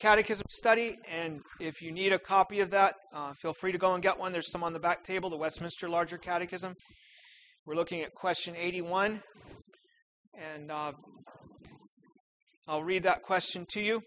catechism study, and if you need a copy of that, feel free to go and get one. There's some on the back table, the Westminster Larger Catechism. We're looking at question 81, and I'll read that question to you.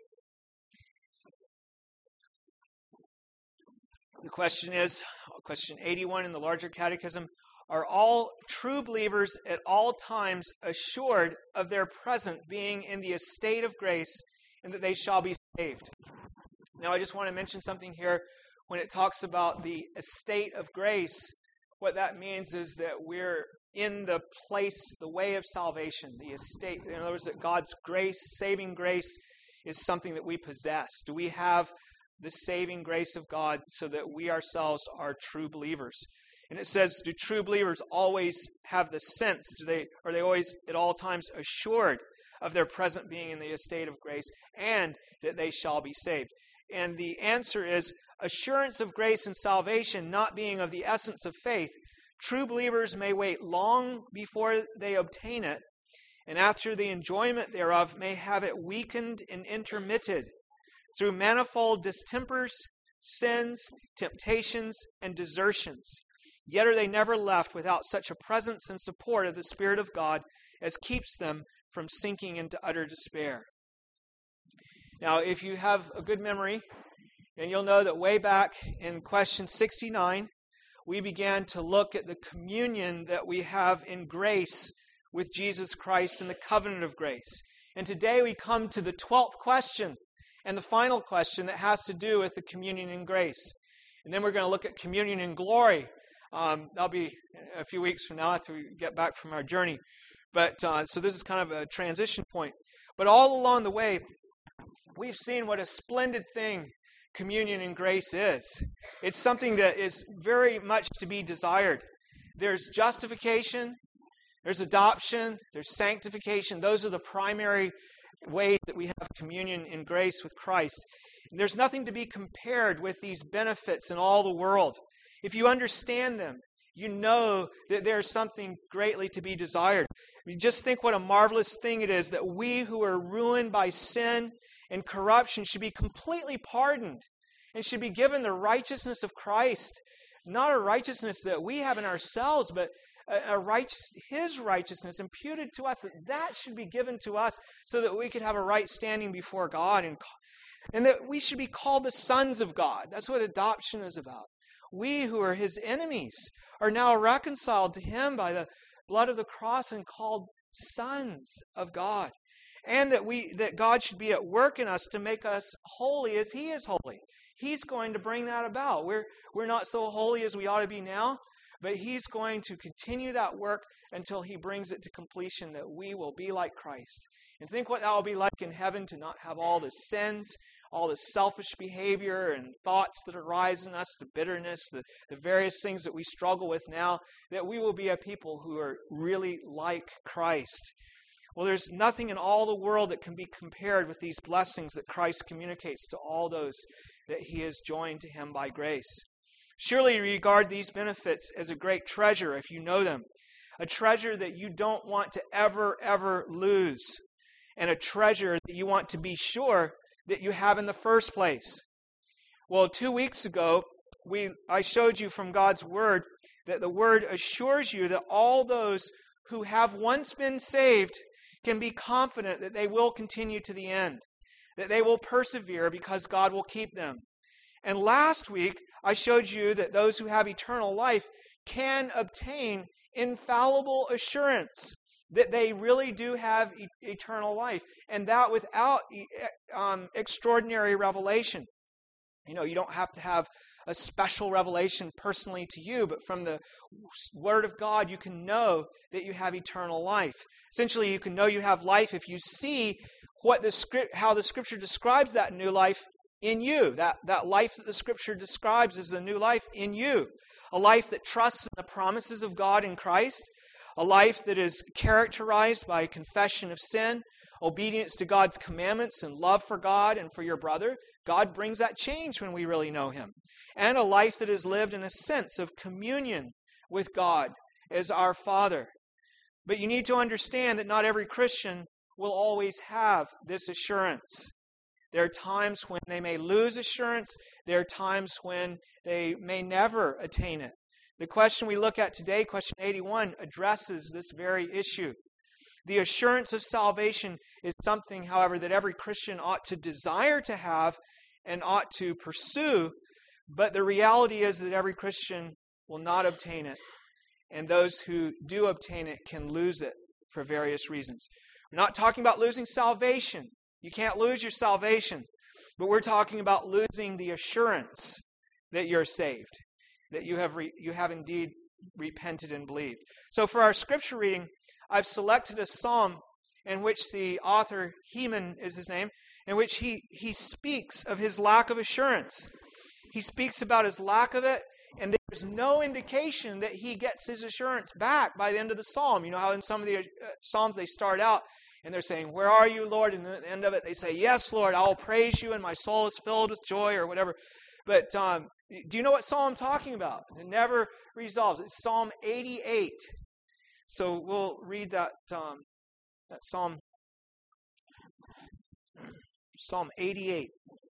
The question is, question 81 in the Larger Catechism, are all true believers at all times assured of their present being in the estate of grace and that they shall be saved? Now, I just want to mention something here. When it talks about the estate of grace, what that means is that we're in the place, the way of salvation, the estate. In other words, that God's grace, saving grace, is something that we possess. Do we have the saving grace of God so that we ourselves are true believers? And it says, do true believers always have the sense? Are they always at all times assured of their present being in the estate of grace and that they shall be saved? And the answer is, assurance of grace and salvation not being of the essence of faith, true believers may wait long before they obtain it, and after the enjoyment thereof may have it weakened and intermitted through manifold distempers, sins, temptations, and desertions. Yet are they never left without such a presence and support of the Spirit of God as keeps them from sinking into utter despair. Now, if you have a good memory, then you'll know that way back in question 69, we began to look at the communion that we have in grace with Jesus Christ in the covenant of grace. And today we come to the 12th question and the final question that has to do with the communion in grace. And then we're going to look at communion in glory. That'll be a few weeks from now after we get back from our journey. But so this is kind of a transition point. But all along the way, we've seen what a splendid thing communion in grace is. It's something that is very much to be desired. There's justification, there's adoption, there's sanctification. Those are the primary ways that we have communion in grace with Christ. And there's nothing to be compared with these benefits in all the world. If you understand them, you know that there's something greatly to be desired. You just think what a marvelous thing it is that we who are ruined by sin and corruption should be completely pardoned and should be given the righteousness of Christ. Not a righteousness that we have in ourselves, but His righteousness imputed to us, that should be given to us so that we could have a right standing before God and that we should be called the sons of God. That's what adoption is about. We who are His enemies are now reconciled to Him by the blood of the cross and called sons of God. And that God should be at work in us to make us holy as He is holy. He's going to bring that about. We're not so holy as we ought to be now, but He's going to continue that work until He brings it to completion, that we will be like Christ. And think what that will be like in heaven, to not have all the sins, all the selfish behavior and thoughts that arise in us, the bitterness, the various things that we struggle with now, that we will be a people who are really like Christ. Well, there's nothing in all the world that can be compared with these blessings that Christ communicates to all those that He has joined to Him by grace. Surely you regard these benefits as a great treasure if you know them, a treasure that you don't want to ever lose, and a treasure that you want to be sure that you have in the first place. Well, 2 weeks ago, I showed you from God's Word that the Word assures you that all those who have once been saved can be confident that they will continue to the end, that they will persevere because God will keep them. And last week, I showed you that those who have eternal life can obtain infallible assurance that they really do have eternal life, and that without extraordinary revelation. You know, you don't have to have a special revelation personally to you, but from the Word of God, you can know that you have eternal life. Essentially, you can know you have life if you see how the Scripture describes that new life in you. That life that the Scripture describes is a new life in you. A life that trusts in the promises of God in Christ. A life that is characterized by confession of sin, obedience to God's commandments, and love for God and for your brother. God brings that change when we really know Him. And a life that is lived in a sense of communion with God as our Father. But you need to understand that not every Christian will always have this assurance. There are times when they may lose assurance. There are times when they may never attain it. The question we look at today, question 81, addresses this very issue. The assurance of salvation is something, however, that every Christian ought to desire to have and ought to pursue, but the reality is that every Christian will not obtain it, and those who do obtain it can lose it for various reasons. We're not talking about losing salvation. You can't lose your salvation, but we're talking about losing the assurance that you're saved, that you have indeed repented and believed. So for our scripture reading, I've selected a psalm in which the author, Heman is his name, in which he speaks of his lack of assurance. He speaks about his lack of it, and there's no indication that he gets his assurance back by the end of the psalm. You know how in some of the psalms they start out and they're saying, "Where are you, Lord?" And at the end of it they say, "Yes, Lord, I will praise you, and my soul is filled with joy," or whatever. But do you know what psalm I'm talking about? It never resolves. It's Psalm 88. So we'll read that psalm. Psalm 88.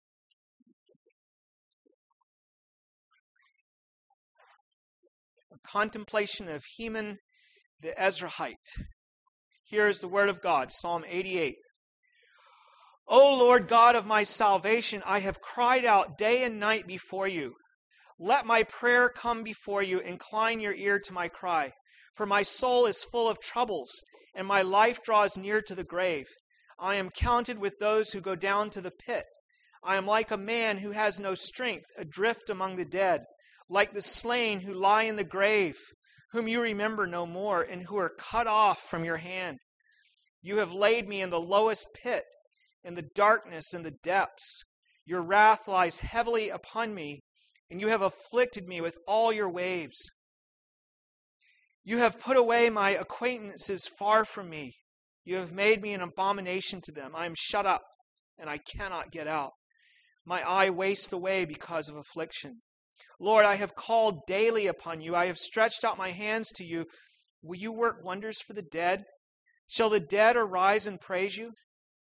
A contemplation of Heman the Ezrahite. Here is the word of God, Psalm 88. O Lord God of my salvation, I have cried out day and night before you. Let my prayer come before you. Incline your ear to my cry. For my soul is full of troubles, and my life draws near to the grave. I am counted with those who go down to the pit. I am like a man who has no strength, adrift among the dead, like the slain who lie in the grave, whom you remember no more, and who are cut off from your hand. You have laid me in the lowest pit, in the darkness and the depths. Your wrath lies heavily upon me, and you have afflicted me with all your waves. You have put away my acquaintances far from me. You have made me an abomination to them. I am shut up, and I cannot get out. My eye wastes away because of affliction. Lord, I have called daily upon you. I have stretched out my hands to you. Will you work wonders for the dead? Shall the dead arise and praise you?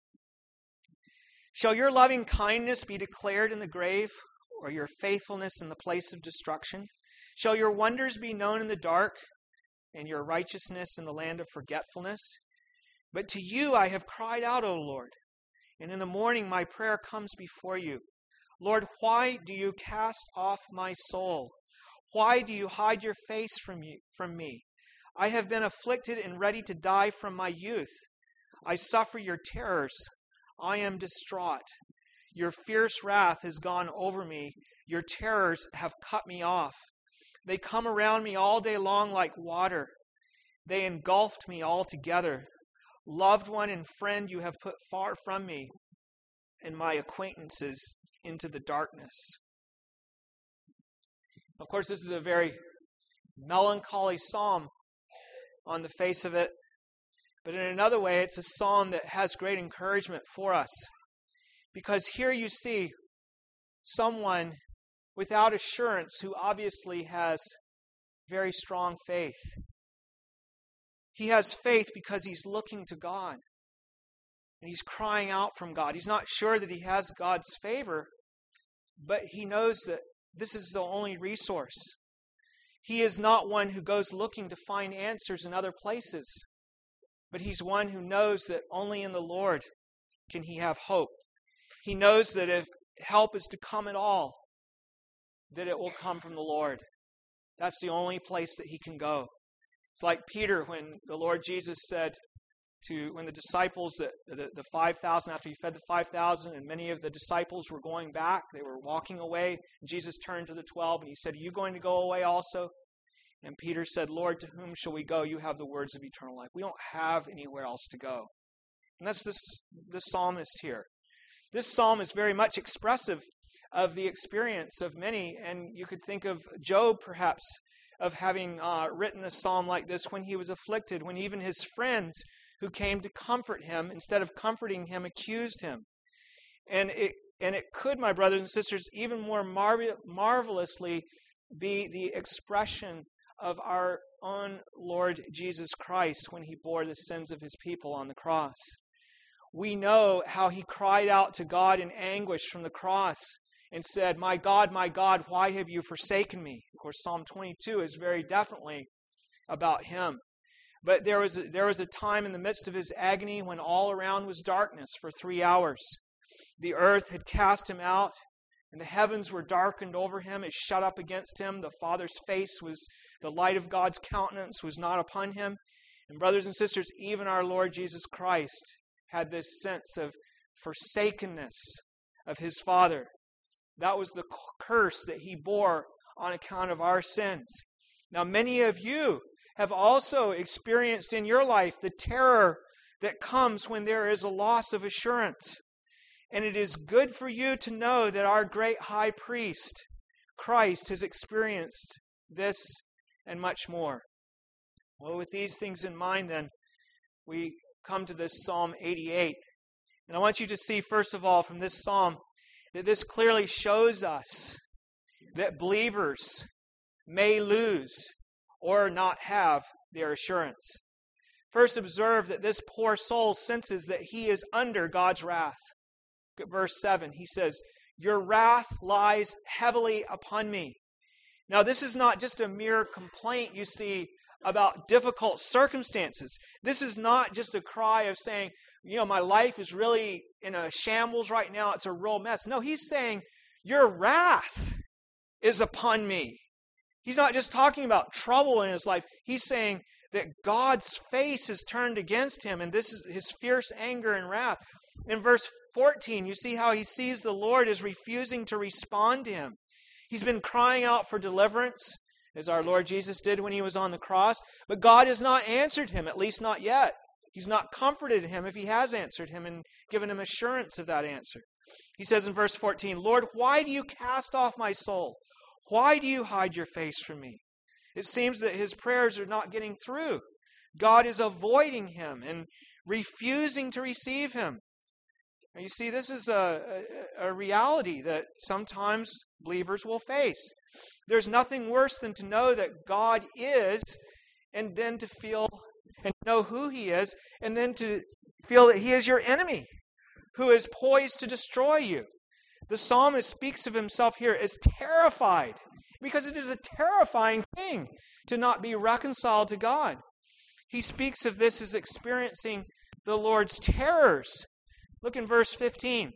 Shall your loving kindness be declared in the grave, or your faithfulness in the place of destruction? Shall your wonders be known in the dark, and your righteousness in the land of forgetfulness? But to you I have cried out, O Lord, and in the morning my prayer comes before you. Lord, why do you cast off my soul? Why do you hide your face from me? I have been afflicted and ready to die from my youth. I suffer your terrors. I am distraught. Your fierce wrath has gone over me. Your terrors have cut me off. They come around me all day long like water. They engulfed me altogether. Loved one and friend you have put far from me, and my acquaintances into the darkness. Of course, this is a very melancholy psalm on the face of it, but in another way, it's a psalm that has great encouragement for us. Because here you see someone without assurance who obviously has very strong faith. He has faith because he's looking to God. And he's crying out from God. He's not sure that he has God's favor, but he knows that this is the only resource. He is not one who goes looking to find answers in other places, but he's one who knows that only in the Lord can he have hope. He knows that if help is to come at all, that it will come from the Lord. That's the only place that he can go. It's like Peter when the Lord Jesus said when the disciples, the 5,000, after he fed the 5,000, and many of the disciples were going back, they were walking away. Jesus turned to the 12 and he said, "Are you going to go away also?" And Peter said, "Lord, to whom shall we go? You have the words of eternal life." We don't have anywhere else to go. And that's this psalmist here. This psalm is very much expressive of the experience of many, and you could think of Job perhaps of having written a psalm like this when he was afflicted, when even his friends who came to comfort him, instead of comforting him, accused him. And it could, my brothers and sisters, even more marvelously be the expression of our own Lord Jesus Christ when he bore the sins of his people on the cross. we know how he cried out to God in anguish from the cross and said, my God, why have you forsaken me?" Of course, Psalm 22 is very definitely about him. But there was a time in the midst of his agony when all around was darkness for 3 hours. The earth had cast him out, and the heavens were darkened over him. It shut up against him. The Father's face the light of God's countenance was not upon him. And brothers and sisters, even our Lord Jesus Christ had this sense of forsakenness of his Father. That was the curse that he bore on account of our sins. Now, many of you have also experienced in your life the terror that comes when there is a loss of assurance. And it is good for you to know that our great high priest, Christ, has experienced this and much more. Well, with these things in mind, then, we come to this Psalm 88. And I want you to see, first of all, from this psalm, that this clearly shows us that believers may lose or not have their assurance. First, observe that this poor soul senses that he is under God's wrath. Look at verse 7. He says, "Your wrath lies heavily upon me." Now, this is not just a mere complaint, you see, about difficult circumstances. This is not just a cry of saying, my life is really in a shambles right now. It's a real mess. No, he's saying, your wrath is upon me. He's not just talking about trouble in his life. He's saying that God's face is turned against him, and this is his fierce anger and wrath. In verse 14, you see how he sees the Lord is refusing to respond to him. He's been crying out for deliverance, as our Lord Jesus did when he was on the cross, but God has not answered him, at least not yet. He's not comforted him if he has answered him and given him assurance of that answer. He says in verse 14, "Lord, why do you cast off my soul? Why do you hide your face from me?" It seems that his prayers are not getting through. God is avoiding him and refusing to receive him. Now, you see, this is a reality that sometimes believers will face. There's nothing worse than to know that God is, and then to feel and know who he is, and then to feel that he is your enemy, who is poised to destroy you. The psalmist speaks of himself here as terrified, because it is a terrifying thing to not be reconciled to God. He speaks of this as experiencing the Lord's terrors. Look in verse 15.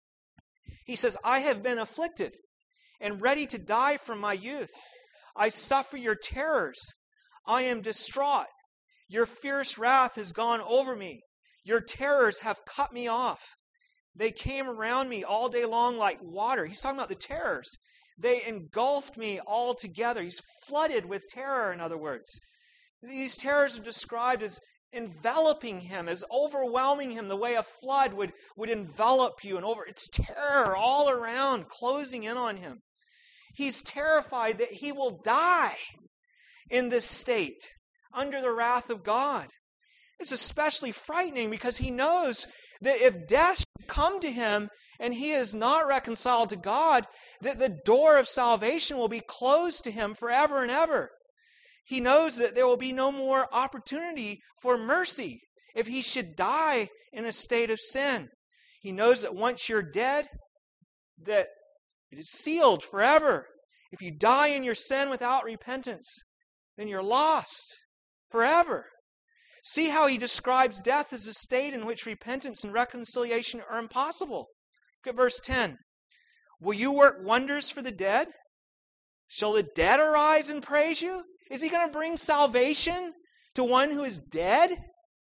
He says, "I have been afflicted and ready to die from my youth. I suffer your terrors. I am distraught. Your fierce wrath has gone over me. Your terrors have cut me off. They came around me all day long like water." He's talking about the terrors. They engulfed me altogether. He's flooded with terror, in other words. These terrors are described as enveloping him, as overwhelming him, the way a flood would envelop you, and it's terror all around, closing in on him. He's terrified that he will die in this state, under the wrath of God. It's especially frightening because he knows that if death should come to him and he is not reconciled to God, that the door of salvation will be closed to him forever and ever. He knows that there will be no more opportunity for mercy if he should die in a state of sin. He knows that once you're dead, that it is sealed forever. If you die in your sin without repentance, then you're lost forever. See how he describes death as a state in which repentance and reconciliation are impossible. Look at verse 10. "Will you work wonders for the dead? Shall the dead arise and praise you?" Is he going to bring salvation to one who is dead?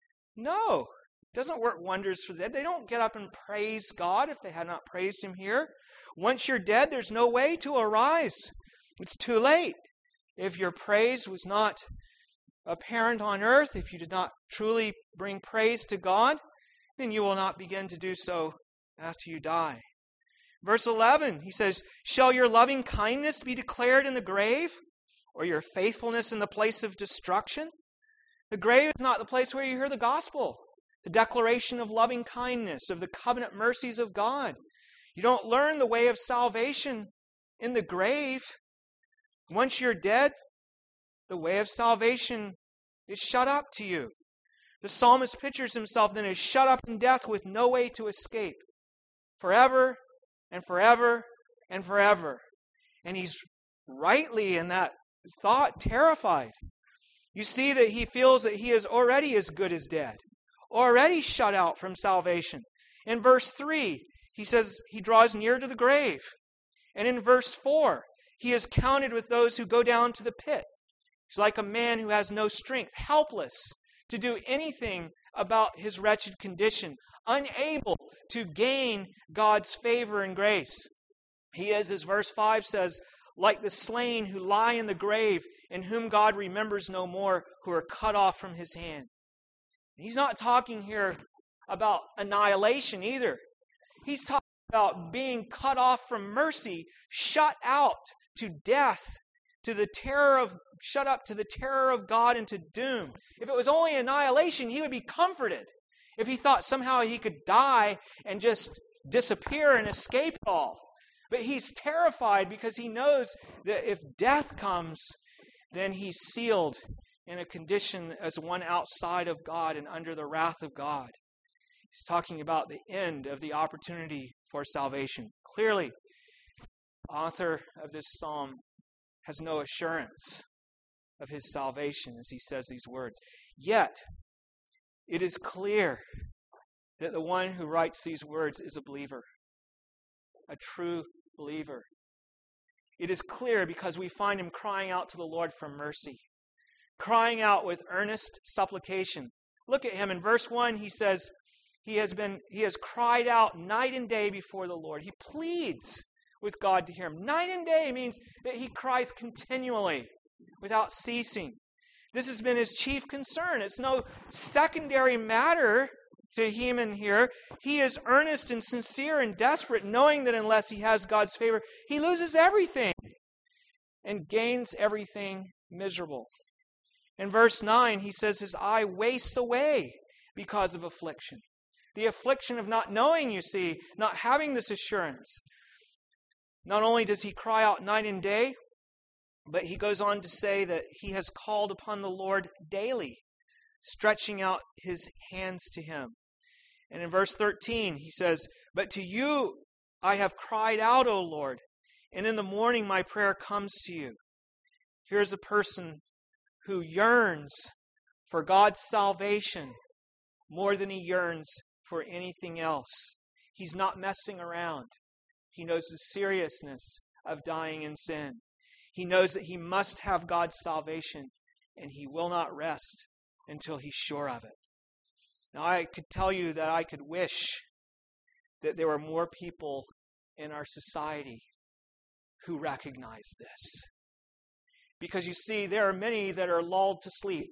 No. He doesn't work wonders for the dead. They don't get up and praise God if they had not praised him here. Once you're dead, there's no way to arise. It's too late. If your praise was not apparent on earth, if you did not truly bring praise to God, then you will not begin to do so after you die. Verse 11, he says, "Shall your loving kindness be declared in the grave, or your faithfulness in the place of destruction?" The grave is not the place where you hear the gospel, the declaration of loving kindness, of the covenant mercies of God. You don't learn the way of salvation in the grave. Once you're dead, the way of salvation is shut up to you. The psalmist pictures himself then as shut up in death with no way to escape. Forever and forever and forever. And he's rightly in that thought terrified. You see that he feels that he is already as good as dead, already shut out from salvation. In verse 3, he says he draws near to the grave. And in verse 4, he is counted with those who go down to the pit. He's like a man who has no strength, helpless to do anything about his wretched condition, unable to gain God's favor and grace. He is, as verse 5 says, like the slain who lie in the grave, in whom God remembers no more, who are cut off from his hand. He's not talking here about annihilation either. He's talking about being cut off from mercy, shut out to death, shut up to the terror of God and to doom. If it was only annihilation, he would be comforted. If he thought somehow he could die and just disappear and escape it all. But he's terrified because he knows that if death comes, then he's sealed in a condition as one outside of God and under the wrath of God. He's talking about the end of the opportunity for salvation. Clearly, the author of this psalm has no assurance of his salvation as he says these words. Yet, it is clear that the one who writes these words is a believer, a true believer. It is clear because we find him crying out to the Lord for mercy, crying out with earnest supplication. Look at him in verse 1, he says, he has cried out night and day before the Lord. He pleads with God to hear him. Night and day means that he cries continually without ceasing. This has been his chief concern. It's no secondary matter to him in here. He is earnest and sincere and desperate, knowing that unless he has God's favor, he loses everything and gains everything miserable. In verse 9, he says his eye wastes away because of affliction. The affliction of not knowing, you see, not having this assurance. Not only does he cry out night and day, but he goes on to say that he has called upon the Lord daily, stretching out his hands to him. And in verse 13, he says, "But to you I have cried out, O Lord, and in the morning my prayer comes to you." Here's a person who yearns for God's salvation more than he yearns for anything else. He's not messing around. He knows the seriousness of dying in sin. He knows that he must have God's salvation, and he will not rest until he's sure of it. Now, I could tell you that I could wish that there were more people in our society who recognize this. Because you see, there are many that are lulled to sleep.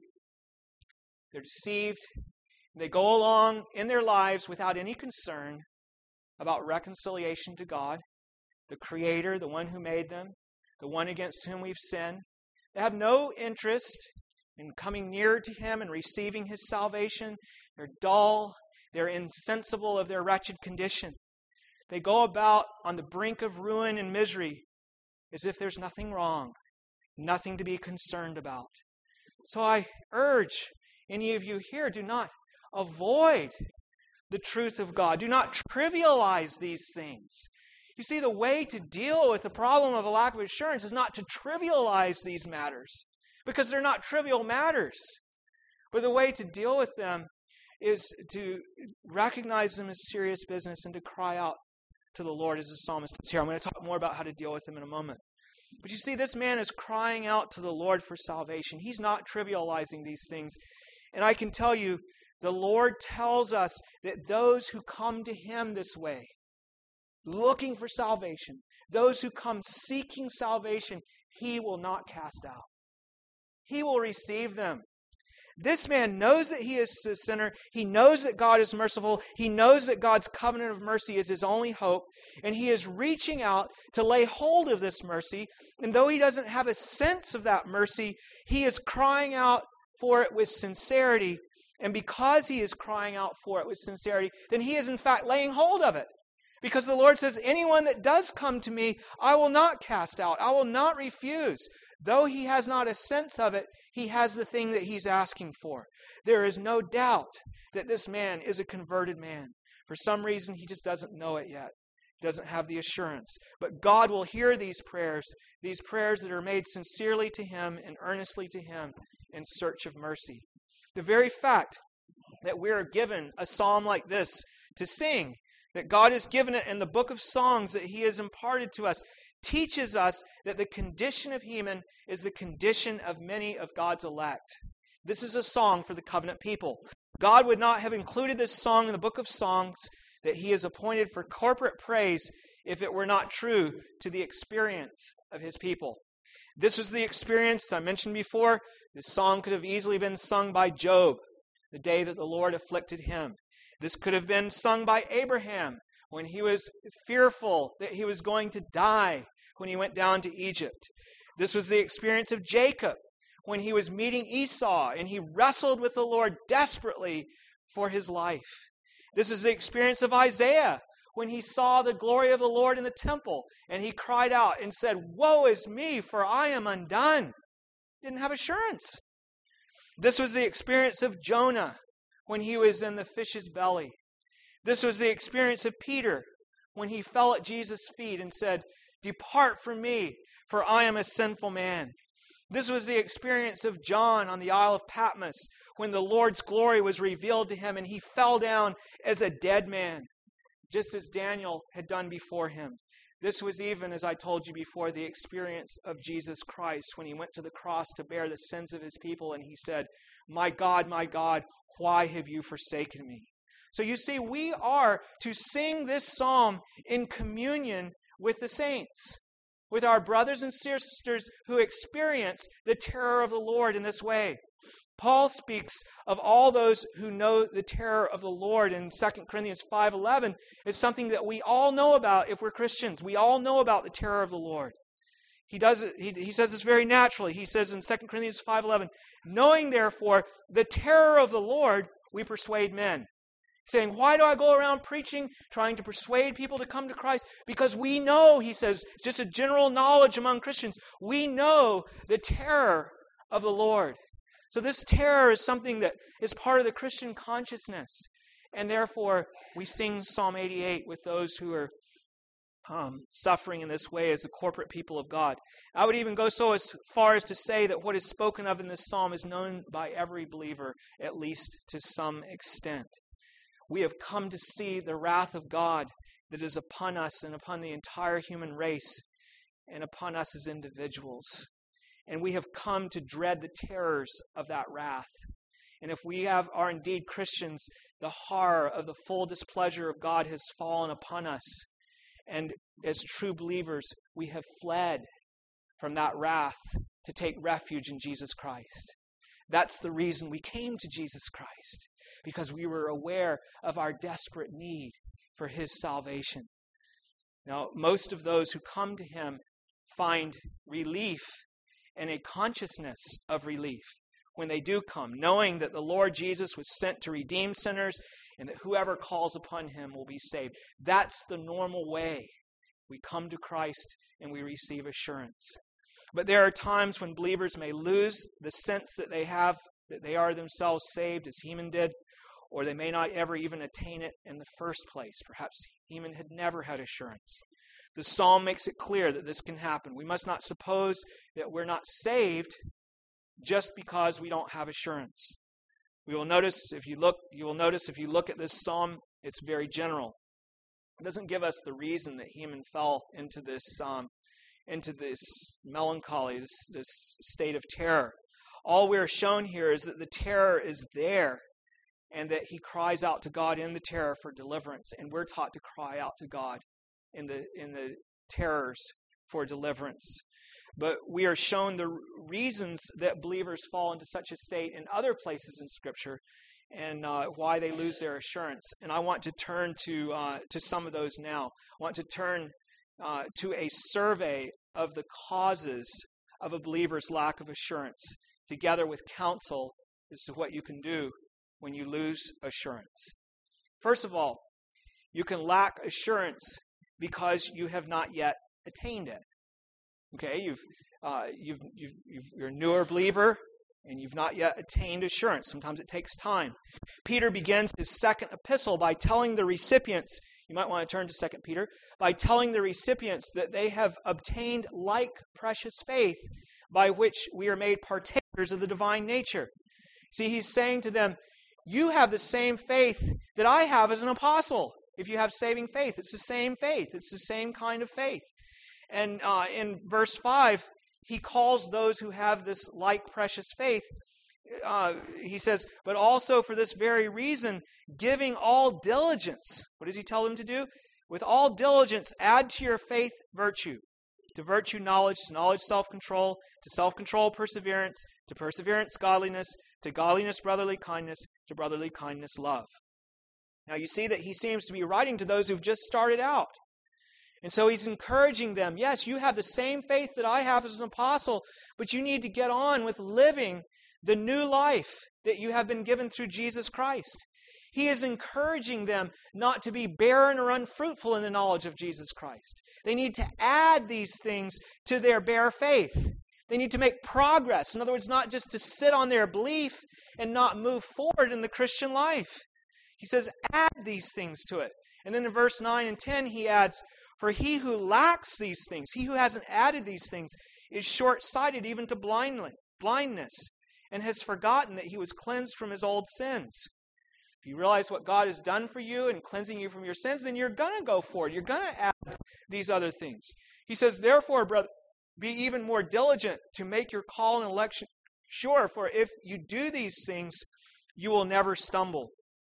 They're deceived. They go along in their lives without any concern about reconciliation to God, the Creator, the one who made them, the one against whom we've sinned. They have no interest in coming near to Him and receiving His salvation. They're dull. They're insensible of their wretched condition. They go about on the brink of ruin and misery as if there's nothing wrong, nothing to be concerned about. So I urge any of you here, do not avoid the truth of God. Do not trivialize these things. You see, the way to deal with the problem of a lack of assurance is not to trivialize these matters, because they're not trivial matters. But the way to deal with them is to recognize them as serious business and to cry out to the Lord as the psalmist is here. I'm going to talk more about how to deal with them in a moment. But you see, this man is crying out to the Lord for salvation. He's not trivializing these things. And I can tell you, the Lord tells us that those who come to Him this way, looking for salvation, those who come seeking salvation, He will not cast out. He will receive them. This man knows that he is a sinner. He knows that God is merciful. He knows that God's covenant of mercy is his only hope. And he is reaching out to lay hold of this mercy. And though he doesn't have a sense of that mercy, he is crying out for it with sincerity. And because he is crying out for it with sincerity, then he is in fact laying hold of it. Because the Lord says, anyone that does come to me, I will not cast out. I will not refuse. Though he has not a sense of it, he has the thing that he's asking for. There is no doubt that this man is a converted man. For some reason, he just doesn't know it yet. He doesn't have the assurance. But God will hear these prayers that are made sincerely to him and earnestly to him in search of mercy. The very fact that we are given a psalm like this to sing, that God has given it in the book of songs that he has imparted to us, teaches us that the condition of Heman is the condition of many of God's elect. This is a song for the covenant people. God would not have included this song in the book of songs that he has appointed for corporate praise if it were not true to the experience of his people. This was the experience I mentioned before. This song could have easily been sung by Job the day that the Lord afflicted him. This could have been sung by Abraham when he was fearful that he was going to die when he went down to Egypt. This was the experience of Jacob when he was meeting Esau and he wrestled with the Lord desperately for his life. This is the experience of Isaiah when he saw the glory of the Lord in the temple and he cried out and said, "Woe is me, for I am undone." He didn't have assurance. This was the experience of Jonah when he was in the fish's belly. This was the experience of Peter when he fell at Jesus' feet and said, "Depart from me, for I am a sinful man." This was the experience of John on the Isle of Patmos when the Lord's glory was revealed to him and he fell down as a dead man, just as Daniel had done before him. This was even, as I told you before, the experience of Jesus Christ when he went to the cross to bear the sins of his people and he said, my God, why have you forsaken me?" So you see, we are to sing this psalm in communion with the saints, with our brothers and sisters who experience the terror of the Lord in this way. Paul speaks of all those who know the terror of the Lord in 2 Corinthians 5:11 as something that we all know about if we're Christians. We all know about the terror of the Lord. He says this very naturally. He says in 2 Corinthians 5:11, "Knowing therefore the terror of the Lord, we persuade men." Saying, why do I go around preaching, trying to persuade people to come to Christ? Because we know, he says, just a general knowledge among Christians, we know the terror of the Lord. So this terror is something that is part of the Christian consciousness. And therefore, we sing Psalm 88 with those who are suffering in this way as the corporate people of God. I would even go so as far as to say that what is spoken of in this psalm is known by every believer, at least to some extent. We have come to see the wrath of God that is upon us and upon the entire human race and upon us as individuals. And we have come to dread the terrors of that wrath. And if we are indeed Christians, the horror of the full displeasure of God has fallen upon us. And as true believers, we have fled from that wrath to take refuge in Jesus Christ. That's the reason we came to Jesus Christ, because we were aware of our desperate need for his salvation. Now, most of those who come to him find relief and a consciousness of relief when they do come, knowing that the Lord Jesus was sent to redeem sinners and that whoever calls upon him will be saved. That's the normal way. We come to Christ and we receive assurance. But there are times when believers may lose the sense that they have, that they are themselves saved, as Heman did, or they may not ever even attain it in the first place. Perhaps Heman had never had assurance. The psalm makes it clear that this can happen. We must not suppose that we're not saved just because we don't have assurance. You will notice if you look at this psalm, it's very general. It doesn't give us the reason that Heman fell into this melancholy, this state of terror. All we are shown here is that the terror is there and that he cries out to God in the terror for deliverance. And we're taught to cry out to God in the terrors for deliverance. But we are shown the reasons that believers fall into such a state in other places in Scripture and why they lose their assurance. And I want to turn to some of those now. I want to turn to a survey of the causes of a believer's lack of assurance, together with counsel as to what you can do when you lose assurance. First of all, you can lack assurance because you have not yet attained it. Okay, you're a newer believer, and you've not yet attained assurance. Sometimes it takes time. Peter begins his second epistle by telling the recipients, you might want to turn to 2 Peter, by telling the recipients that they have obtained like precious faith by which we are made partakers of the divine nature. See, he's saying to them, you have the same faith that I have as an apostle. If you have saving faith, it's the same faith. It's the same kind of faith. And in verse 5, he calls those who have this like precious faith, he says, but also for this very reason, giving all diligence. What does he tell them to do? With all diligence, add to your faith virtue. To virtue, knowledge. To knowledge, self-control. To self-control, perseverance. To perseverance, godliness. To godliness, brotherly kindness. To brotherly kindness, love. Now you see that he seems to be writing to those who've just started out. And so he's encouraging them, yes, you have the same faith that I have as an apostle, but you need to get on with living the new life that you have been given through Jesus Christ. He is encouraging them not to be barren or unfruitful in the knowledge of Jesus Christ. They need to add these things to their bare faith. They need to make progress. In other words, not just to sit on their belief and not move forward in the Christian life. He says, add these things to it. And then in verse 9 and 10, he adds, for he who lacks these things, he who hasn't added these things, is short-sighted even to blindness, and has forgotten that he was cleansed from his old sins. If you realize what God has done for you and cleansing you from your sins, then you're going to go forward. You're going to add these other things. He says, therefore, brother, be even more diligent to make your call and election sure, for if you do these things, you will never stumble.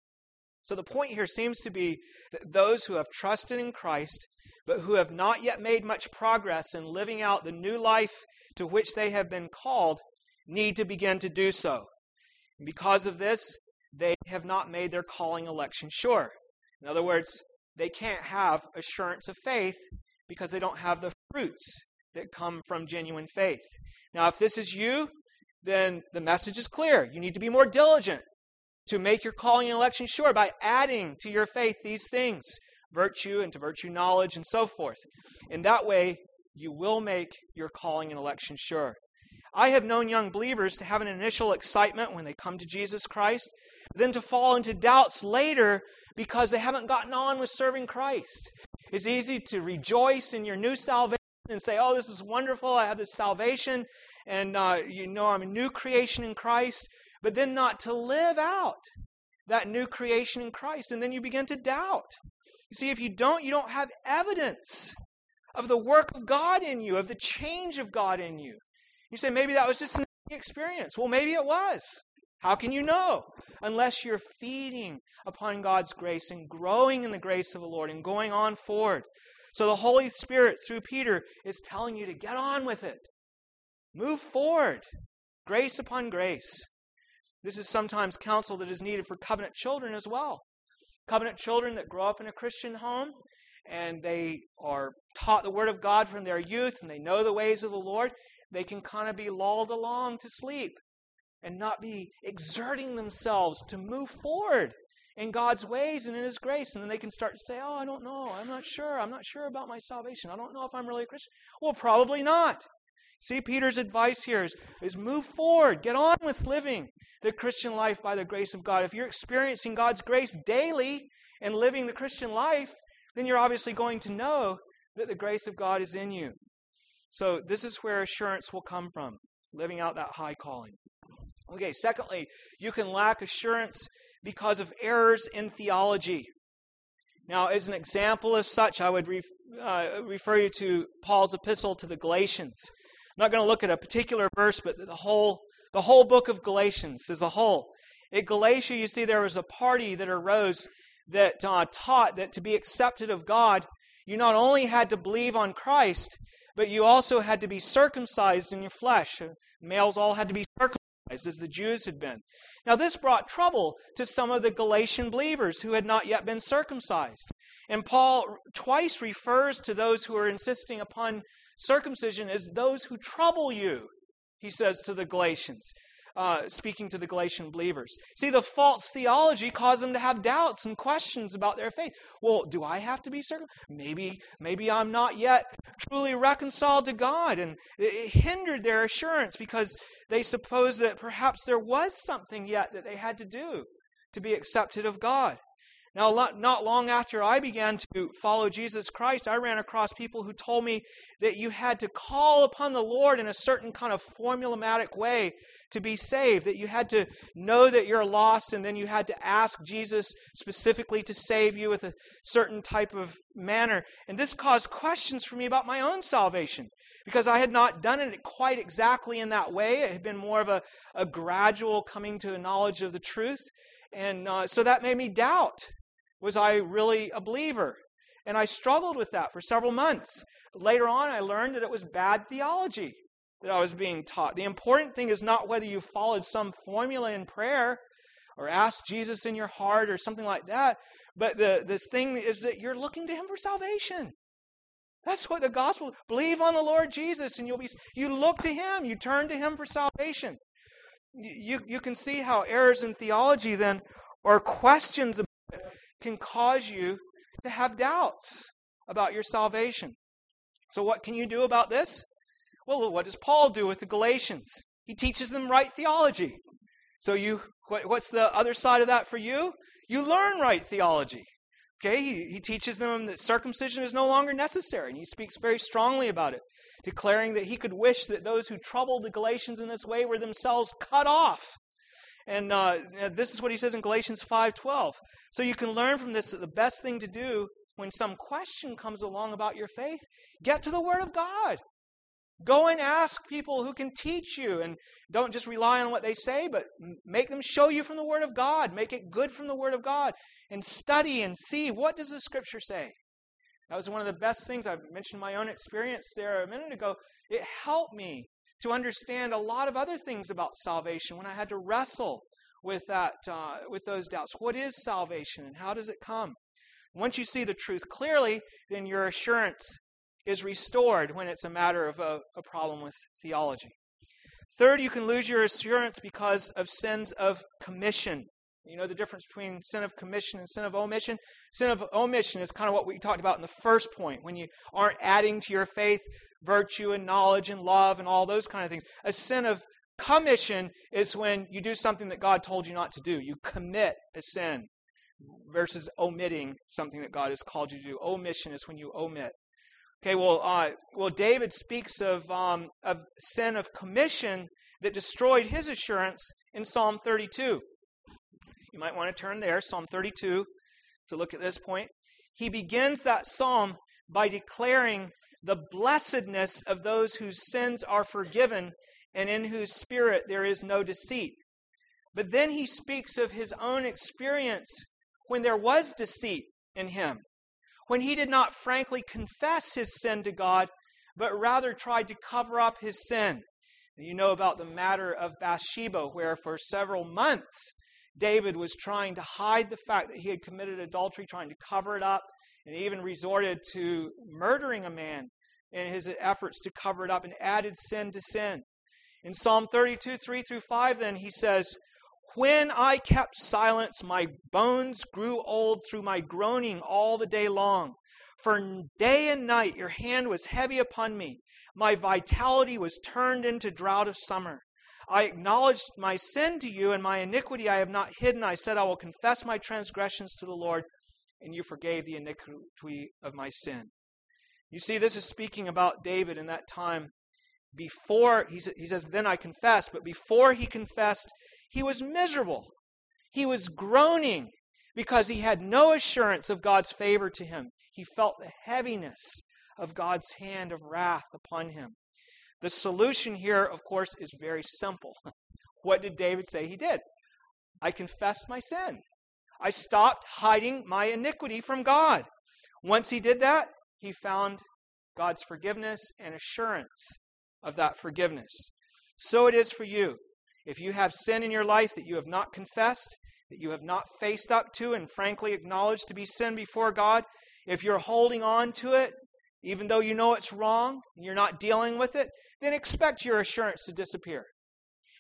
So the point here seems to be that those who have trusted in Christ, but who have not yet made much progress in living out the new life to which they have been called, need to begin to do so. And because of this, they have not made their calling election sure. In other words, they can't have assurance of faith because they don't have the fruits that come from genuine faith. Now, if this is you, then the message is clear. You need to be more diligent to make your calling and election sure by adding to your faith these things, virtue, and to virtue knowledge, and so forth. In that way, you will make your calling and election sure. I have known young believers to have an initial excitement when they come to Jesus Christ, then to fall into doubts later because they haven't gotten on with serving Christ. It's easy to rejoice in your new salvation and say, oh, this is wonderful, I have this salvation, and I'm a new creation in Christ, but then not to live out that new creation in Christ, and then you begin to doubt. You see, if you don't have evidence of the work of God in you, of the change of God in you. You say, maybe that was just an experience. Well, maybe it was. How can you know? Unless you're feeding upon God's grace and growing in the grace of the Lord and going on forward. So the Holy Spirit, through Peter, is telling you to get on with it. Move forward. Grace upon grace. This is sometimes counsel that is needed for covenant children as well. Covenant children that grow up in a Christian home and they are taught the Word of God from their youth and they know the ways of the Lord, they can kind of be lulled along to sleep and not be exerting themselves to move forward in God's ways and in His grace. And then they can start to say, oh, I don't know. I'm not sure about my salvation. I don't know if I'm really a Christian. Well, probably not. See, Peter's advice here is move forward. Get on with living the Christian life by the grace of God. If you're experiencing God's grace daily and living the Christian life, then you're obviously going to know that the grace of God is in you. So this is where assurance will come from, living out that high calling. Okay, secondly, you can lack assurance because of errors in theology. Now, as an example of such, I would refer you to Paul's epistle to the Galatians. I'm not going to look at a particular verse, but the whole book of Galatians as a whole. In Galatia, you see there was a party that arose that taught that to be accepted of God, you not only had to believe on Christ, but you also had to be circumcised in your flesh. Males all had to be circumcised as the Jews had been. Now this brought trouble to some of the Galatian believers who had not yet been circumcised. And Paul twice refers to those who are insisting upon circumcision as those who trouble you, he says to the Galatians. speaking to the Galatian believers. See, the false theology caused them to have doubts and questions about their faith. Well, do I have to be circumcised? Maybe I'm not yet truly reconciled to God. And it hindered their assurance because they supposed that perhaps there was something yet that they had to do to be accepted of God. Now, not long after I began to follow Jesus Christ, I ran across people who told me that you had to call upon the Lord in a certain kind of formulaic way to be saved, that you had to know that you're lost, and then you had to ask Jesus specifically to save you with a certain type of manner. And this caused questions for me about my own salvation, because I had not done it quite exactly in that way. It had been more of a gradual coming to a knowledge of the truth. And so that made me doubt. Was I really a believer? And I struggled with that for several months. But later on, I learned that it was bad theology that I was being taught. The important thing is not whether you followed some formula in prayer or asked Jesus in your heart or something like that, but this thing is that you're looking to Him for salvation. That's what the gospel, believe on the Lord Jesus and you look to Him, you turn to Him for salvation. You can see how errors in theology then, or questions about it, can cause you to have doubts about your salvation. So what can you do about this? Well, what does Paul do with the Galatians? He teaches them right theology. So what's the other side of that for you? You learn right theology. Okay, he teaches them that circumcision is no longer necessary, and he speaks very strongly about it, declaring that he could wish that those who troubled the Galatians in this way were themselves cut off. And this is what he says in Galatians 5:12. So you can learn from this that the best thing to do when some question comes along about your faith, get to the Word of God. Go and ask people who can teach you, and don't just rely on what they say, but make them show you from the Word of God. Make it good from the Word of God, and study and see, what does the Scripture say? That was one of the best things. I mentioned my own experience there a minute ago. It helped me to understand a lot of other things about salvation when I had to wrestle with that, with those doubts. What is salvation, and how does it come? Once you see the truth clearly, then your assurance is restored when it's a matter of a problem with theology. Third, you can lose your assurance because of sins of commission. You know the difference between sin of commission and sin of omission? Sin of omission is kind of what we talked about in the first point, when you aren't adding to your faith virtue and knowledge and love and all those kind of things. A sin of commission is when you do something that God told you not to do. You commit a sin versus omitting something that God has called you to do. Omission is when you omit. Okay, well, David speaks of sin of commission that destroyed his assurance in Psalm 32. You might want to turn there, Psalm 32, to look at this point. He begins that psalm by declaring the blessedness of those whose sins are forgiven and in whose spirit there is no deceit. But then he speaks of his own experience when there was deceit in him, when he did not frankly confess his sin to God, but rather tried to cover up his sin. You know about the matter of Bathsheba, where for several months David was trying to hide the fact that he had committed adultery, trying to cover it up, and even resorted to murdering a man in his efforts to cover it up, and added sin to sin. In Psalm 32, 3-5, then, he says, "When I kept silence, my bones grew old through my groaning all the day long. For day and night your hand was heavy upon me. My vitality was turned into drought of summer. I acknowledged my sin to you, and my iniquity I have not hidden. I said, I will confess my transgressions to the Lord, and you forgave the iniquity of my sin." You see, this is speaking about David in that time. Before, he says, then I confessed, but before he confessed, he was miserable. He was groaning because he had no assurance of God's favor to him. He felt the heaviness of God's hand of wrath upon him. The solution here, of course, is very simple. What did David say he did? I confessed my sin. I stopped hiding my iniquity from God. Once he did that, he found God's forgiveness and assurance of that forgiveness. So it is for you. If you have sin in your life that you have not confessed, that you have not faced up to and frankly acknowledged to be sin before God, if you're holding on to it, even though you know it's wrong, and you're not dealing with it, then expect your assurance to disappear.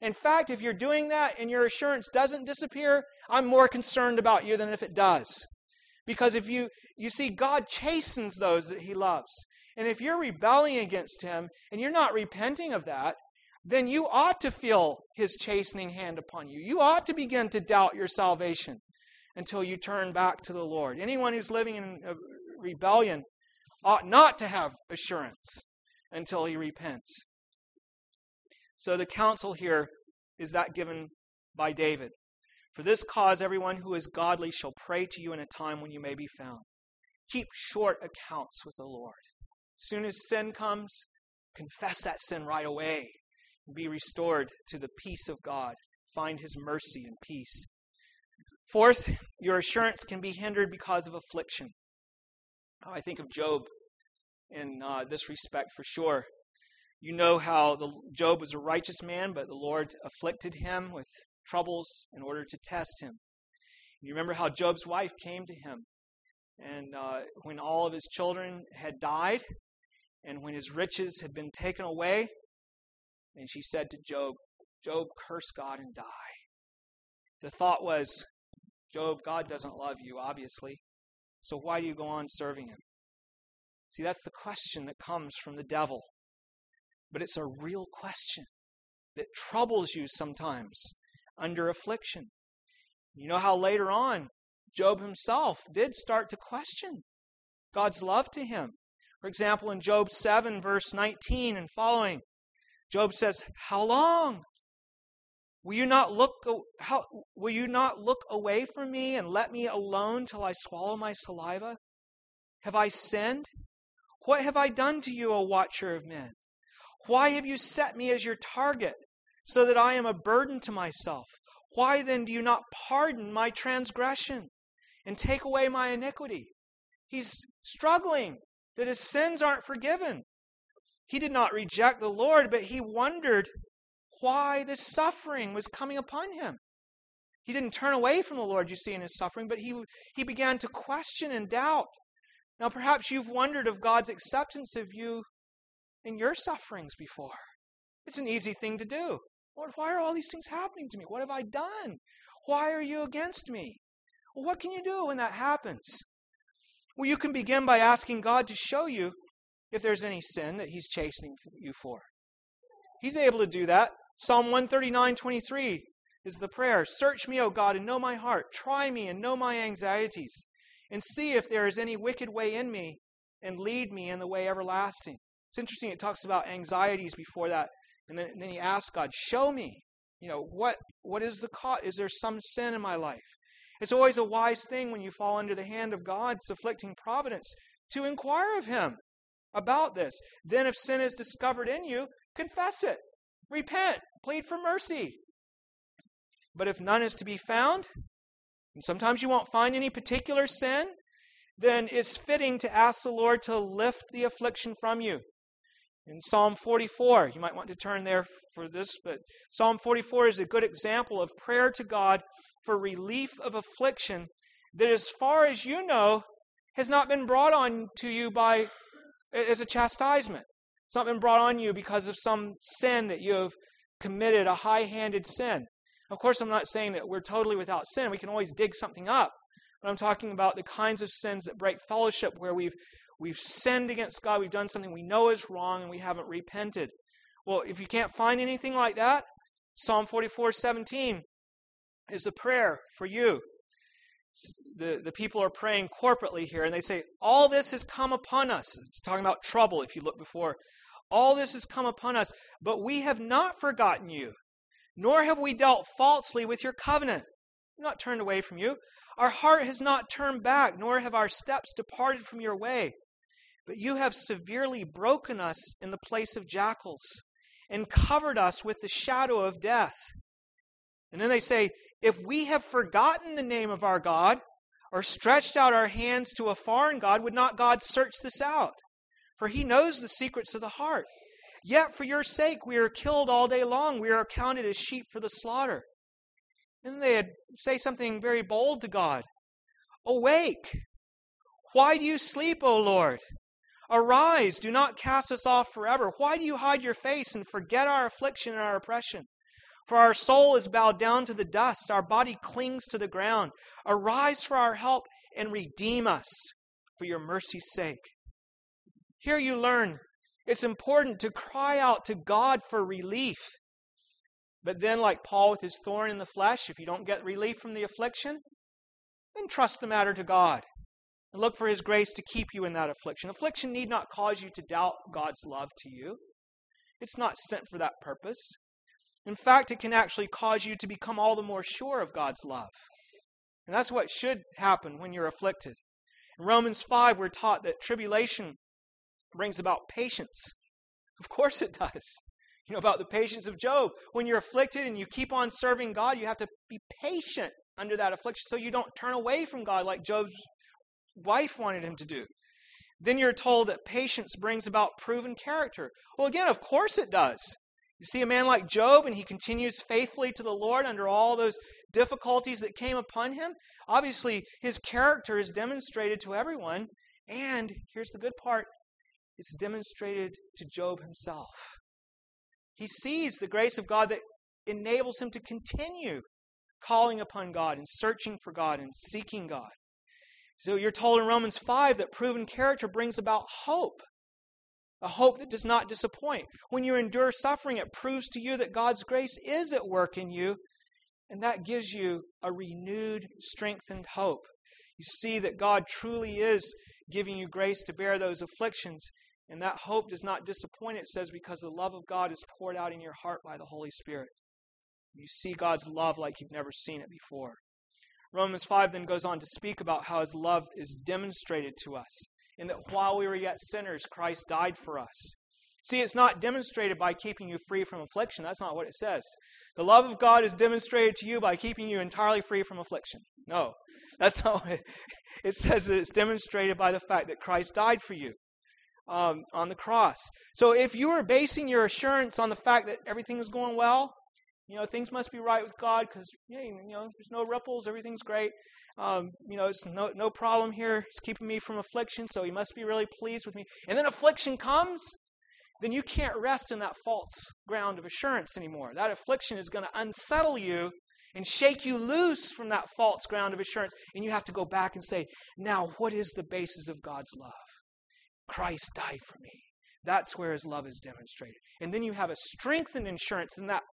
In fact, if you're doing that and your assurance doesn't disappear, I'm more concerned about you than if it does. Because if you see, God chastens those that he loves. And if you're rebelling against him and you're not repenting of that, then you ought to feel his chastening hand upon you. You ought to begin to doubt your salvation until you turn back to the Lord. Anyone who's living in rebellion ought not to have assurance until he repents. So the counsel here is that given by David. For this cause, everyone who is godly shall pray to you in a time when you may be found. Keep short accounts with the Lord. As soon as sin comes, confess that sin right away and be restored to the peace of God. Find his mercy and peace. Fourth, your assurance can be hindered because of affliction. I think of Job in this respect for sure. You know how Job was a righteous man, but the Lord afflicted him with troubles in order to test him. You remember how Job's wife came to him, and when all of his children had died, and when his riches had been taken away, and she said to Job, "Job, curse God and die." The thought was, Job, God doesn't love you, obviously, so why do you go on serving him? See, that's the question that comes from the devil. But it's a real question that troubles you sometimes under affliction. You know how later on, Job himself did start to question God's love to him. For example, in Job 7, verse 19 and following, Job says, "How long? Will you not look away from me and let me alone till I swallow my saliva? Have I sinned? What have I done to you, O watcher of men? Why have you set me as your target, so that I am a burden to myself? Why then do you not pardon my transgression and take away my iniquity?" He's struggling that his sins aren't forgiven. He did not reject the Lord, but he wondered why this suffering was coming upon him. He didn't turn away from the Lord, you see, in his suffering, but he began to question and doubt. Now, perhaps you've wondered of God's acceptance of you in your sufferings before. It's an easy thing to do. Lord, why are all these things happening to me? What have I done? Why are you against me? Well, what can you do when that happens? Well, you can begin by asking God to show you if there's any sin that he's chastening you for. He's able to do that. Psalm 139:23 is the prayer. "Search me, O God, and know my heart. Try me and know my anxieties, and see if there is any wicked way in me, and lead me in the way everlasting." It's interesting, it talks about anxieties before that, and then he asks God, "Show me, what is the cause? Is there some sin in my life?" It's always a wise thing when you fall under the hand of God's afflicting providence to inquire of him about this. Then if sin is discovered in you, confess it, repent, plead for mercy. But if none is to be found, and sometimes you won't find any particular sin, then it's fitting to ask the Lord to lift the affliction from you. In Psalm 44, you might want to turn there for this, but Psalm 44 is a good example of prayer to God for relief of affliction that, as far as you know, has not been brought on to you as a chastisement. It's not been brought on you because of some sin that you have committed, a high-handed sin. Of course, I'm not saying that we're totally without sin. We can always dig something up. But I'm talking about the kinds of sins that break fellowship, where we've sinned against God, we've done something we know is wrong, and we haven't repented. Well, if you can't find anything like that, Psalm 44:17 is a prayer for you. The people are praying corporately here, and they say, "All this has come upon us." It's talking about trouble, if you look before. "All this has come upon us, but we have not forgotten you, nor have we dealt falsely with your covenant." We've not turned away from you. "Our heart has not turned back, nor have our steps departed from your way. But you have severely broken us in the place of jackals, and covered us with the shadow of death." And then they say, "If we have forgotten the name of our God, or stretched out our hands to a foreign god, would not God search this out? For he knows the secrets of the heart. Yet for your sake we are killed all day long. We are accounted as sheep for the slaughter." And they say something very bold to God. "Awake! Why do you sleep, O Lord? Arise, do not cast us off forever. Why do you hide your face and forget our affliction and our oppression? For our soul is bowed down to the dust, our body clings to the ground. Arise for our help and redeem us for your mercy's sake. Here you learn it's important to cry out to God for relief. But then, like Paul with his thorn in the flesh, if you don't get relief from the affliction, then trust the matter to God and look for his grace to keep you in that affliction. Affliction need not cause you to doubt God's love to you. It's not sent for that purpose. In fact, it can actually cause you to become all the more sure of God's love. And that's what should happen when you're afflicted. In Romans 5, we're taught that tribulation brings about patience. Of course it does. You know about the patience of Job. When you're afflicted and you keep on serving God, you have to be patient under that affliction so you don't turn away from God like Job's wife wanted him to do. Then you're told that patience brings about proven character. Well, again, of course it does. You see a man like Job, and he continues faithfully to the Lord under all those difficulties that came upon him. Obviously, his character is demonstrated to everyone. And here's the good part. It's demonstrated to Job himself. He sees the grace of God that enables him to continue calling upon God and searching for God and seeking God. So you're told in Romans 5 that proven character brings about hope. A hope that does not disappoint. When you endure suffering, it proves to you that God's grace is at work in you, and that gives you a renewed, strengthened hope. You see that God truly is giving you grace to bear those afflictions, and that hope does not disappoint, it says, because the love of God is poured out in your heart by the Holy Spirit. You see God's love like you've never seen it before. Romans 5 then goes on to speak about how his love is demonstrated to us, and that while we were yet sinners, Christ died for us. See, it's not demonstrated by keeping you free from affliction. That's not what it says. The love of God is demonstrated to you by keeping you entirely free from affliction. No, that's not what it says. That it's demonstrated by the fact that Christ died for you on the cross. So if you are basing your assurance on the fact that everything is going well, things must be right with God because, there's no ripples, everything's great. It's no problem here. He's keeping me from affliction, so he must be really pleased with me. And then affliction comes, then you can't rest in that false ground of assurance anymore. That affliction is going to unsettle you and shake you loose from that false ground of assurance. And you have to go back and say, now, what is the basis of God's love? Christ died for me. That's where his love is demonstrated. And then you have a strengthened assurance in that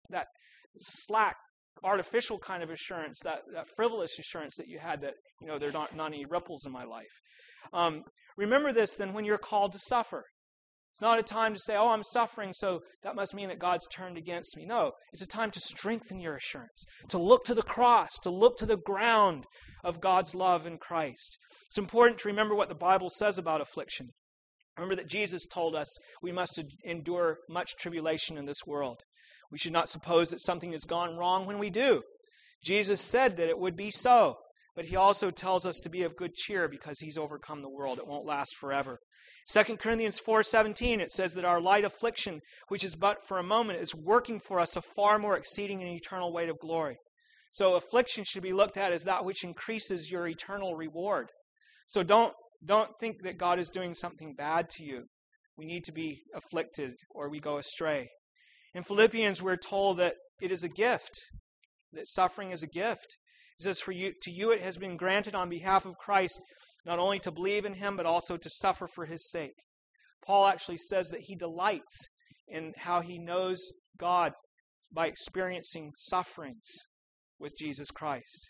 slack, artificial kind of assurance, that frivolous assurance that you had that, there are not any ripples in my life. Remember this then when you're called to suffer. It's not a time to say, oh, I'm suffering, so that must mean that God's turned against me. No, it's a time to strengthen your assurance, to look to the cross, to look to the ground of God's love in Christ. It's important to remember what the Bible says about affliction. Remember that Jesus told us we must endure much tribulation in this world. We should not suppose that something has gone wrong when we do. Jesus said that it would be so, but he also tells us to be of good cheer because he's overcome the world. It won't last forever. 2 Corinthians 4:17, it says that our light affliction, which is but for a moment, is working for us a far more exceeding and eternal weight of glory. So affliction should be looked at as that which increases your eternal reward. So don't think that God is doing something bad to you. We need to be afflicted or we go astray. In Philippians, we're told that it is a gift, that suffering is a gift. It says, to you it has been granted on behalf of Christ, not only to believe in him, but also to suffer for his sake. Paul actually says that he delights in how he knows God by experiencing sufferings with Jesus Christ.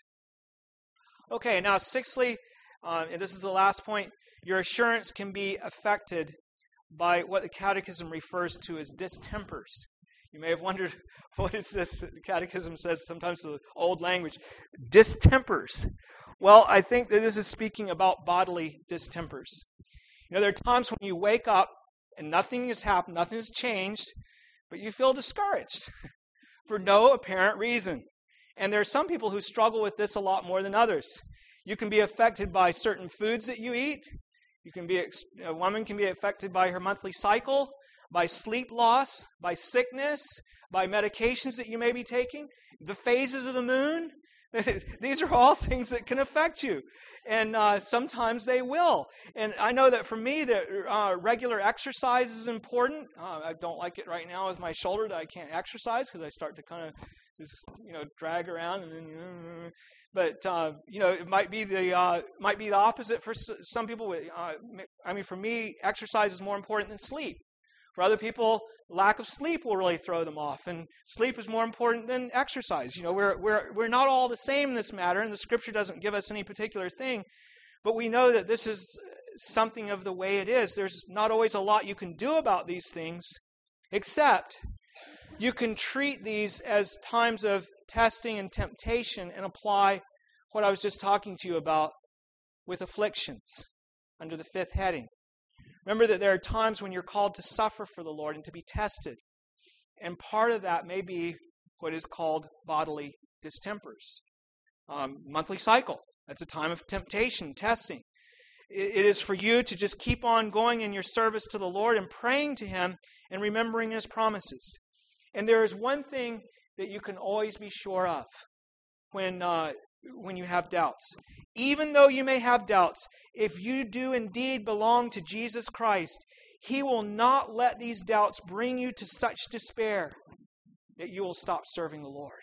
Okay, now sixthly, and this is the last point, your assurance can be affected by what the Catechism refers to as distempers. You may have wondered, what is this? The Catechism says sometimes the old language, distempers. Well, I think that this is speaking about bodily distempers. There are times when you wake up and nothing has happened, nothing has changed, but you feel discouraged for no apparent reason. And there are some people who struggle with this a lot more than others. You can be affected by certain foods that you eat. A woman can be affected by her monthly cycle, by sleep loss, by sickness, by medications that you may be taking, the phases of the moon. These are all things that can affect you. And sometimes they will. And I know that for me, that regular exercise is important. I don't like it right now with my shoulder that I can't exercise because I start to kind of just drag around, and then, but it might be the opposite for some people. For me, exercise is more important than sleep. For other people, lack of sleep will really throw them off, and sleep is more important than exercise. We're not all the same in this matter, and the Scripture doesn't give us any particular thing, but we know that this is something of the way it is. There's not always a lot you can do about these things, except you can treat these as times of testing and temptation and apply what I was just talking to you about with afflictions under the 5th heading. Remember that there are times when you're called to suffer for the Lord and to be tested. And part of that may be what is called bodily distempers. Monthly cycle. That's a time of temptation, testing. It is for you to just keep on going in your service to the Lord and praying to Him and remembering His promises. And there is one thing that you can always be sure of when you have doubts. Even though you may have doubts, if you do indeed belong to Jesus Christ, He will not let these doubts bring you to such despair that you will stop serving the Lord.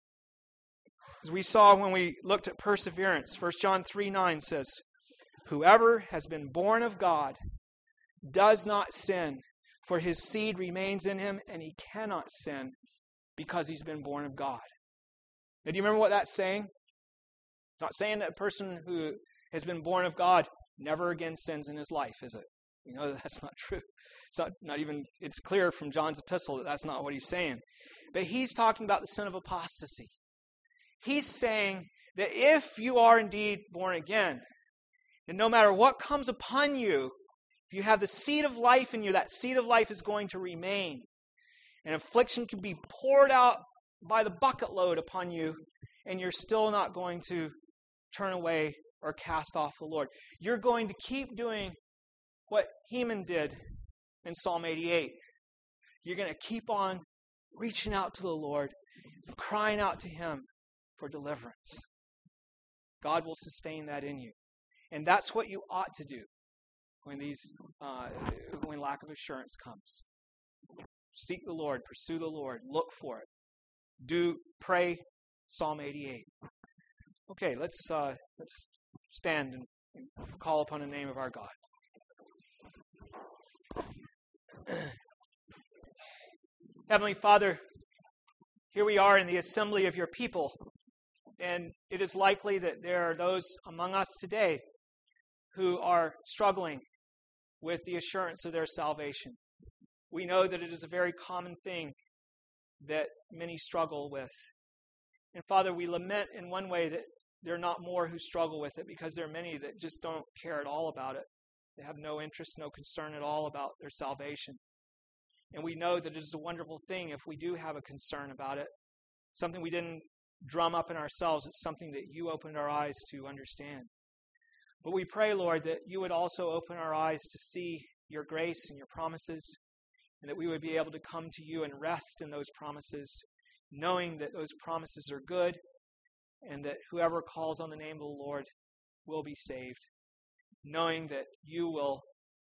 As we saw when we looked at perseverance, 1 John 3:9 says, "Whoever has been born of God does not sin, for his seed remains in him, and he cannot sin because he's been born of God." Now, do you remember what that's saying? Not saying that a person who has been born of God never again sins in his life, is it? That's not true. It's not even, it's clear from John's epistle that that's not what he's saying. But he's talking about the sin of apostasy. He's saying that if you are indeed born again, and no matter what comes upon you, if you have the seed of life in you, that seed of life is going to remain. And affliction can be poured out by the bucket load upon you, and you're still not going to turn away or cast off the Lord. You're going to keep doing what Heman did in Psalm 88. You're going to keep on reaching out to the Lord, crying out to Him for deliverance. God will sustain that in you. And that's what you ought to do when lack of assurance comes. Seek the Lord, pursue the Lord, look for it. Pray Psalm 88. Okay, let's stand and call upon the name of our God. Heavenly Father, here we are in the assembly of your people, and it is likely that there are those among us today who are struggling with the assurance of their salvation. We know that it is a very common thing that many struggle with. And Father, we lament in one way that there are not more who struggle with it, because there are many that just don't care at all about it. They have no interest, no concern at all about their salvation. And we know that it is a wonderful thing if we do have a concern about it. Something we didn't drum up in ourselves. It's something that you opened our eyes to understand. But we pray, Lord, that you would also open our eyes to see your grace and your promises, and that we would be able to come to you and rest in those promises, knowing that those promises are good, and that whoever calls on the name of the Lord will be saved, knowing that you will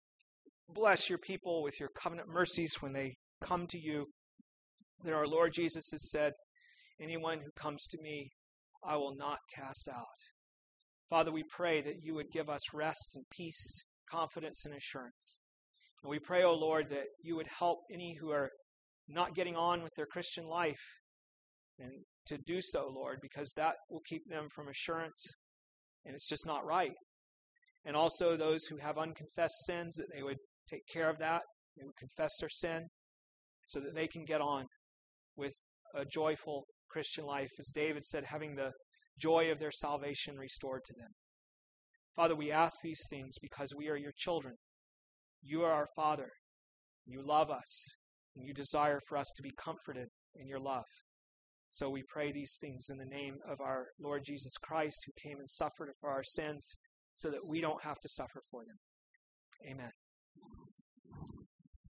bless your people with your covenant mercies when they come to you, that our Lord Jesus has said, "Anyone who comes to me, I will not cast out." Father, we pray that you would give us rest and peace, confidence and assurance. And we pray, O Lord, that you would help any who are not getting on with their Christian life, and to do so, Lord, because that will keep them from assurance, and it's just not right. And also those who have unconfessed sins, that they would take care of that, they would confess their sin, so that they can get on with a joyful Christian life, as David said, having the joy of their salvation restored to them. Father, we ask these things because we are your children. You are our Father. You love us, and you desire for us to be comforted in your love. So we pray these things in the name of our Lord Jesus Christ, who came and suffered for our sins so that we don't have to suffer for them. Amen.